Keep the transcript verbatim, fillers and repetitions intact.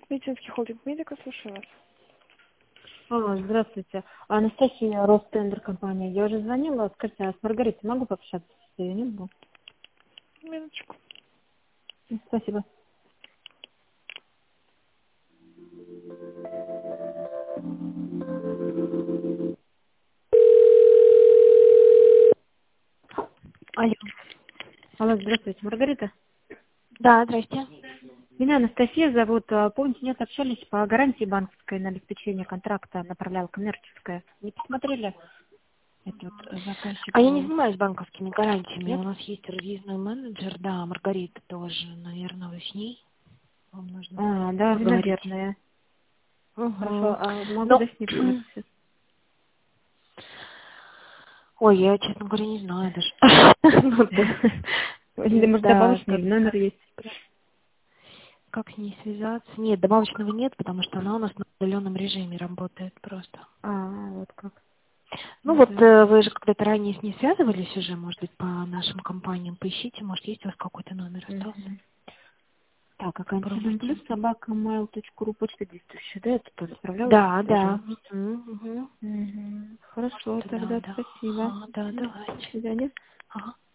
Медицинский холдинг Медика, слушаю вас. Алло, здравствуйте. Анастасия, Ростендер компания. Я уже звонила. Скажите, а с Маргаритой могу пообщаться? Если не было? Минуточку. Спасибо. Алло. Алло, здравствуйте, Маргарита. Да, здрасте. Меня Анастасия зовут. А, Помните, нет, общались по гарантии банковской на обеспечение контракта, направляла коммерческое. Не посмотрели этот А я не заказчику? занимаюсь банковскими гарантиями. Нет? У нас есть разъездной менеджер, да, Маргарита тоже, наверное, вы с ней. Вам нужно А, да, поговорить. наверное. Хорошо, Угу. а могу Но, да с ней поговорить? ой, я, честно говоря, не знаю даже. Ну, то есть, Или, может, да, добавочный как, или номер есть? как с ней связаться? Нет, добавочного нет, потому что она у нас на удаленном режиме работает просто. А, вот как. Ну Ну вот да. э, вы же когда-то ранее с ней связывались уже, может быть, по нашим компаниям. Поищите, может, есть у вас какой-то номер остался. Мгм. Так, аккаунт Попробуйте. плюс собака mail точка ру, почта действующая, да? Это тоже отправлялась Да, тоже? да. Мгм, мгм. Мгм. Хорошо, Да, тогда да. спасибо. Ага, да, До давайте. свидания. Ага.